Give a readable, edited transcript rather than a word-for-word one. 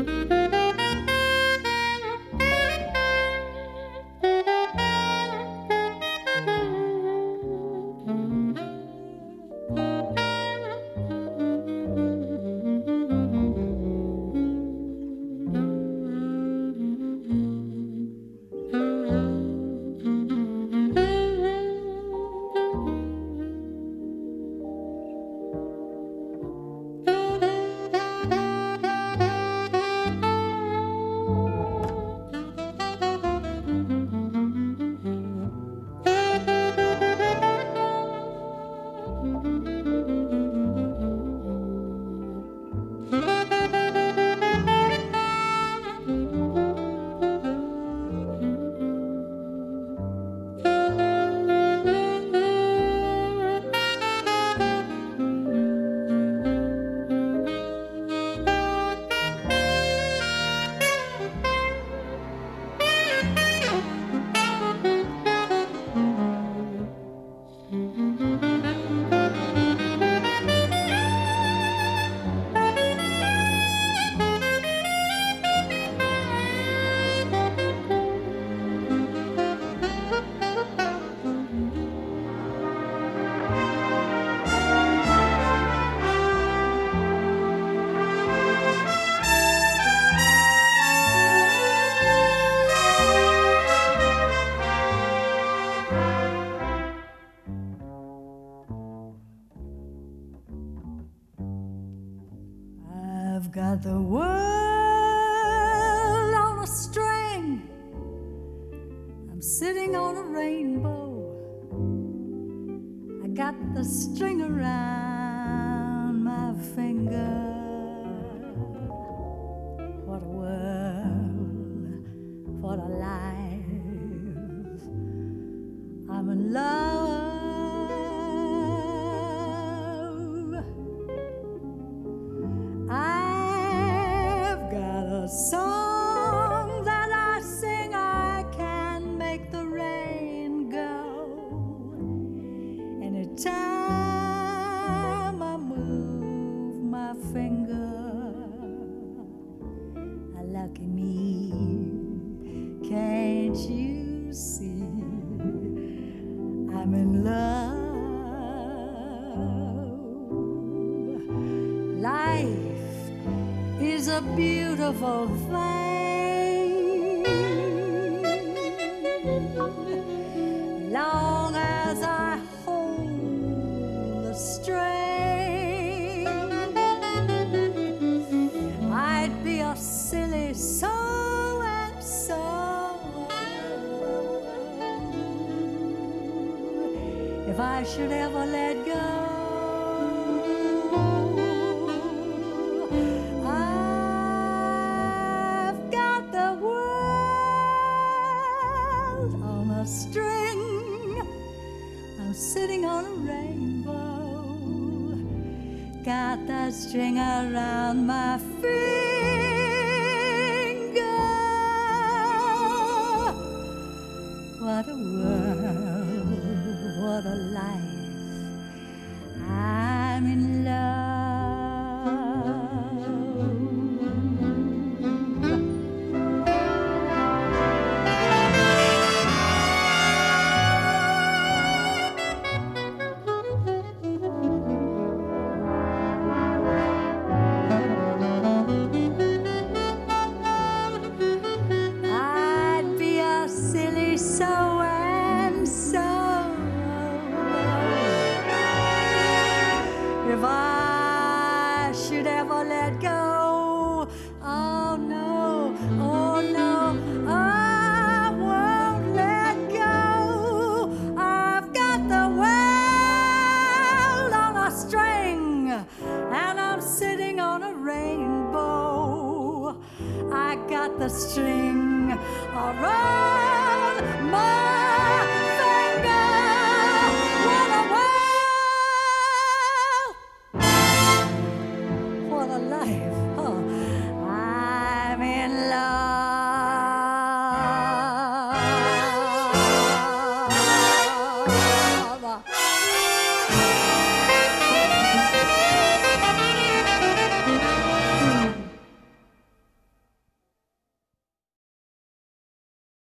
I've got the world on a string. I'm sitting on a rainbow. I got the string around my finger. What a world, what a life. I'm in love. A song that I sing, I can make the rain go. Anytime I move my finger, lucky me, can't you see? I'm in love. Life is a beautiful thing, long as I hold the string. I'd be a silly so and so if I should ever let go. String, I'm sitting on a rainbow, got that string around my finger. What a world, what a life. I'm in love. If I should ever let go, oh no, I won't let go. I've got the world on a string, and I'm sitting on a rainbow. I got the string around my